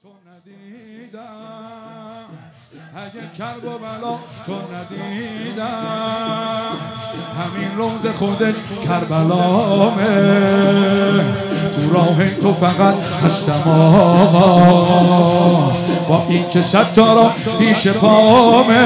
تو ندیدم، اگه کرب و بلا تو ندیدم، همین روز خودش کربلامه، تو راه تو فقط هستم آقا، با این که 100 تا را پیش پامه.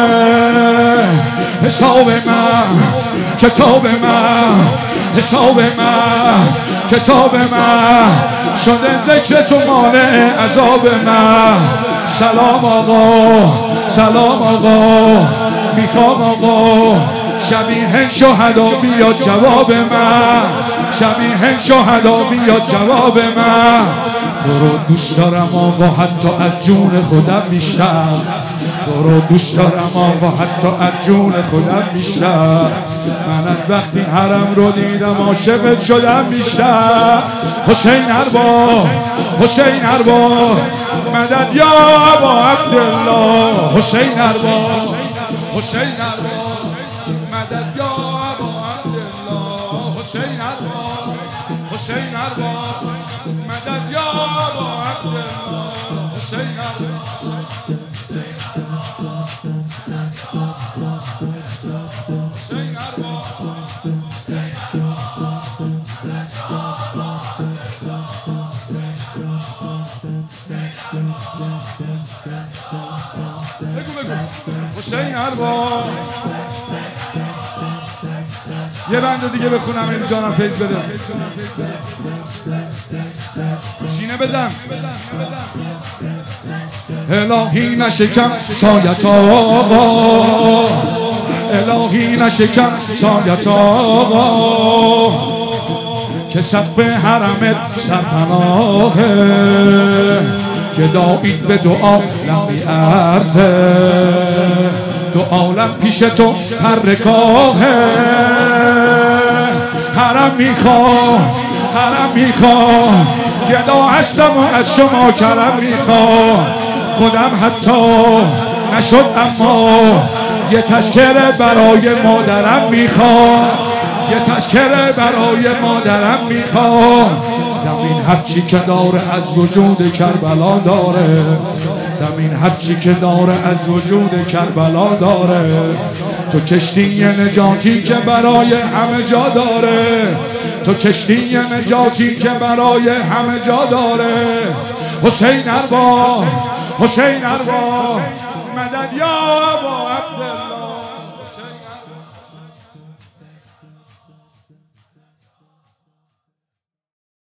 حساب من کتاب من، حساب من کتاب من، شده ذکر تو مانع عذاب من. سلام آقا سلام آقا، میخوام آقا شبیه شهدا بیاد جواب من، شبیه شهدا بیاد جواب من. تو رو دوست دارم آقا حتی از جون خودم بیشتر، تو رو دوست دارم آقا حتی از جون خودم بیشتر. من از وقتی حرم رو دیدم عاشقت شدم بیشتر. حسین ارباب حسین ارباب مدد یا ابا عبدالله، حسین ارباب حسین ارباب مدد یا ابا عبدالله، حسین ارباب حسین ارباب مدد یا ابا عبدالله، حسین ارباب حسین حسین ارباب. یه بند دیگه بخونم این جانم فیض بده. سینه بزن. الهی نشکم سایت آقا، الهی نشکم سایت آقا، که سقف حرمت سرپناهه، که دایید به دو عالم بی‌عرضه، دو عالم پیش تو پرکاهه. حرم میخوام حرم میخوام، گدا هستم و از شما کرم میخوام. خودم حتی نشد اما یه تذکره برای مادرم میخوام، یه تذکره برای مادرم میخوام. زمین هرچی که داره از وجود کربلا داره، زمین هرچی که داره از وجود کربلا داره. تو کشتی نجاتی که برای همه جا داره، تو کشتی نجاتی که برای همه جا داره. حسین ارباب حسین ارباب مدد یا ابا عبدالله.